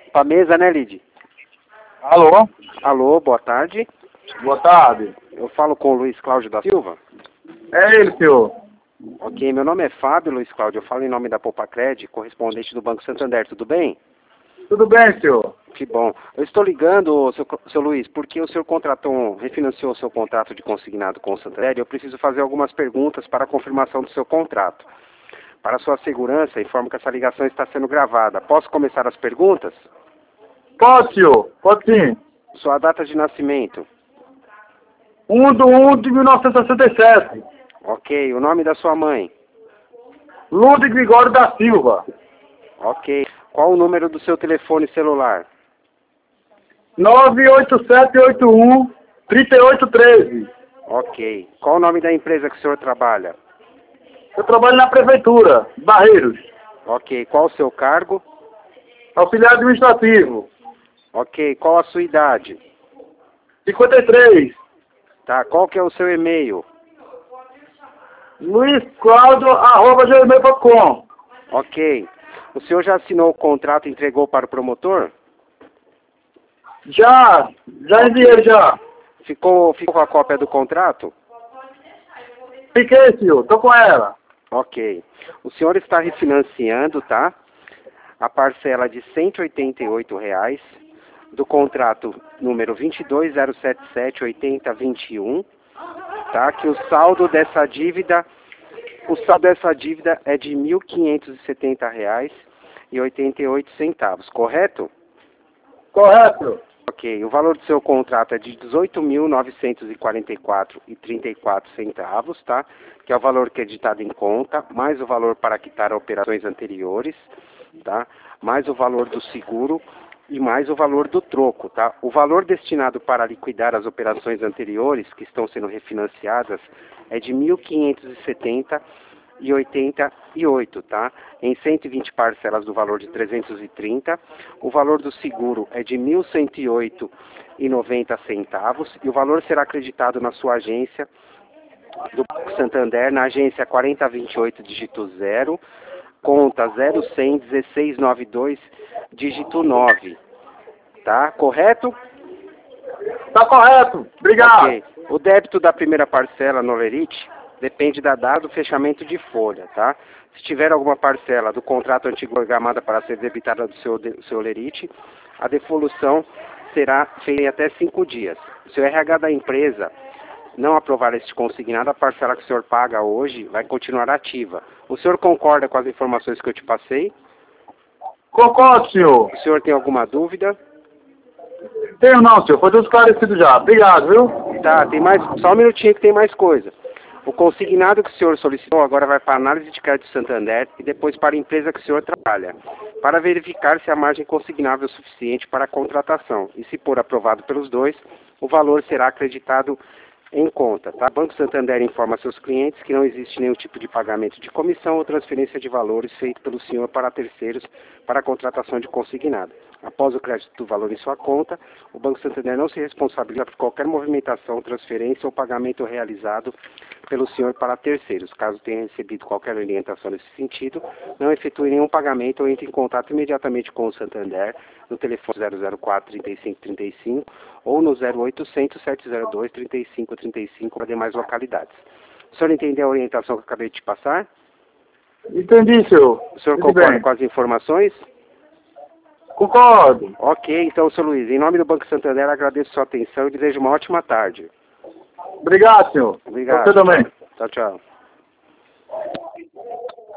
Pra mesa, né, Lid? Alô? Alô, boa tarde. Boa tarde. Eu falo com o Luiz Cláudio da Silva. É ele, senhor. Ok, meu nome é Fábio, Luiz Cláudio. Eu falo em nome da Popacred, correspondente do Banco Santander. Tudo bem? Tudo bem, senhor? Que bom. Eu estou ligando, seu Luiz, porque o senhor refinanciou o seu contrato de consignado com o Santander e eu preciso fazer algumas perguntas para a confirmação do seu contrato. Para sua segurança, informo que essa ligação está sendo gravada. Posso começar as perguntas? Pode, senhor. Pode sim. Sua data de nascimento. 1/1/1967. Ok. O nome da sua mãe. Lude Gregório da Silva. Ok. Qual o número do seu telefone celular? 98781-3813. Ok. Qual o nome da empresa que o senhor trabalha? Eu trabalho na prefeitura, Barreiros. Ok. Qual o seu cargo? Auxiliar administrativo. Ok. Qual a sua idade? 53. Tá. Qual que é o seu e-mail? luisclaudio@gmail.com. Ok. O senhor já assinou o contrato e entregou para o promotor? Já enviei já. Ficou com a cópia do contrato? Fiquei, senhor. Tô com ela. Ok. O senhor está refinanciando, tá? A parcela de R$ 188 do contrato número 22.077.80.21, tá? Que o saldo dessa dívida é de R$ 1.570,88, correto? Correto. Ok. O valor do seu contrato é de R$ 18.944,34, tá? Que é o valor creditado em conta, mais o valor para quitar operações anteriores, tá? Mais o valor do seguro e mais o valor do troco, tá? O valor destinado para liquidar as operações anteriores, que estão sendo refinanciadas, é de R$ 1.570,88, tá? Em 120 parcelas do valor de 330. O valor do seguro é de R$ 1.108,90 e o valor será acreditado na sua agência do Banco Santander, na agência 4028, dígito 0, conta 0100-1692, dígito 9. Tá? Correto? Tá correto. Obrigado. Ok. O débito da primeira parcela no Olerite depende da data do fechamento de folha, tá? Se tiver alguma parcela do contrato antigo programada para ser debitada do seu Olerite, a devolução será feita em até 5 dias. Se o RH da empresa não aprovar este consignado, a parcela que o senhor paga hoje vai continuar ativa. O senhor concorda com as informações que eu te passei? Concordo, senhor. O senhor tem alguma dúvida? Tenho não, senhor. Foi tudo esclarecido já. Obrigado, viu? Tá, tem mais. Só um minutinho que tem mais coisa. O consignado que o senhor solicitou agora vai para a análise de crédito Santander e depois para a empresa que o senhor trabalha, para verificar se a margem consignável é suficiente para a contratação. E se for aprovado pelos dois, o valor será acreditado em conta, tá? O Banco Santander informa seus clientes que não existe nenhum tipo de pagamento de comissão ou transferência de valores feito pelo senhor para terceiros para a contratação de consignado. Após o crédito do valor em sua conta, o Banco Santander não se responsabiliza por qualquer movimentação, transferência ou pagamento realizado pelo senhor para terceiros. Caso tenha recebido qualquer orientação nesse sentido, não efetue nenhum pagamento ou entre em contato imediatamente com o Santander no telefone 004-3535 ou no 0800-702-3535 para demais localidades. O senhor entendeu a orientação que eu acabei de te passar? Entendi, senhor. O senhor Tudo concorda bem. com as informações? Concordo. Ok, então, senhor Luiz, em nome do Banco Santander, agradeço sua atenção e desejo uma ótima tarde. Obrigado, senhor. Obrigado. Você também. Tchau, tchau.